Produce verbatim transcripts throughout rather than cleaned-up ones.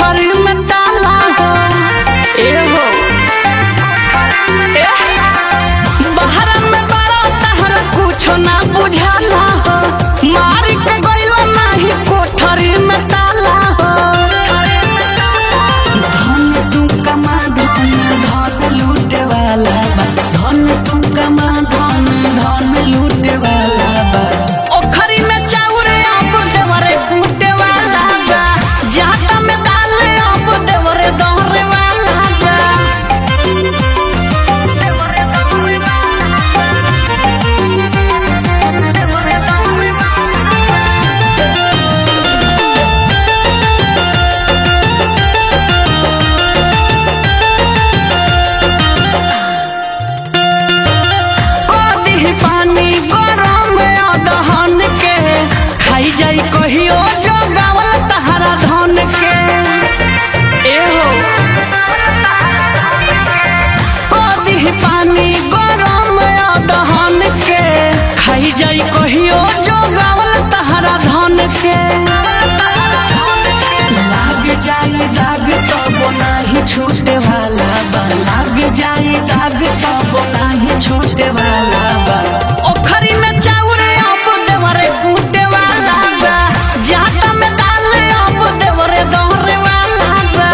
कोठरी में ताला हो ए हो बाहर में बड़ा तहरा कुछ ना बुझाला हो मारी के गइलो नाही कोठरी में ताला हो धन तू कमा धन धन लूटे वाला बा धन तू कमा धन धन लूटे वाला बा ओखरी में चाउर अब देवरे कूटे वाला बा जाता में दाल अब देवरे दौरे वाला बा देवरे दौरे पानी गरम अदहन के खाई जाई कहियो जो गावल तहरा धन के ए हो कदी पानी गरम अदहन के खाई जाई कहियो जो गावल तहरा धन के लाग जाई दाग तब नाही छूटे वाला बा लाग जाई दाग तब नाही छूटे वाला बा ओखरी में चाउर अब देवरे कूटे वाला बा जाता में दाल अब देवरे दौरे वाला बा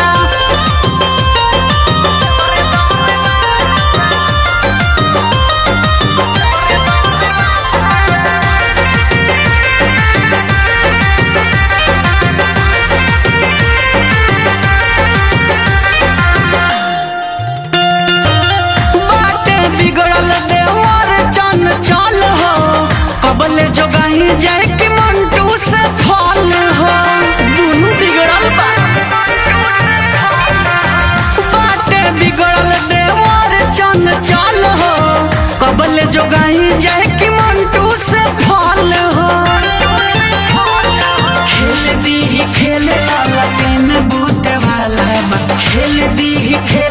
बाटे बिगड़ल देवर चन चल हो कबले जोगाही जाए कि मंटू से फल हो दोनों बिगड़ल बा बाटे बिगड़ल देवर चन चल हो कबले जोगाही जाए कि मंटू से फल हो खेल दी खेल वाला दिन बूते वाला बा खेल दी खेल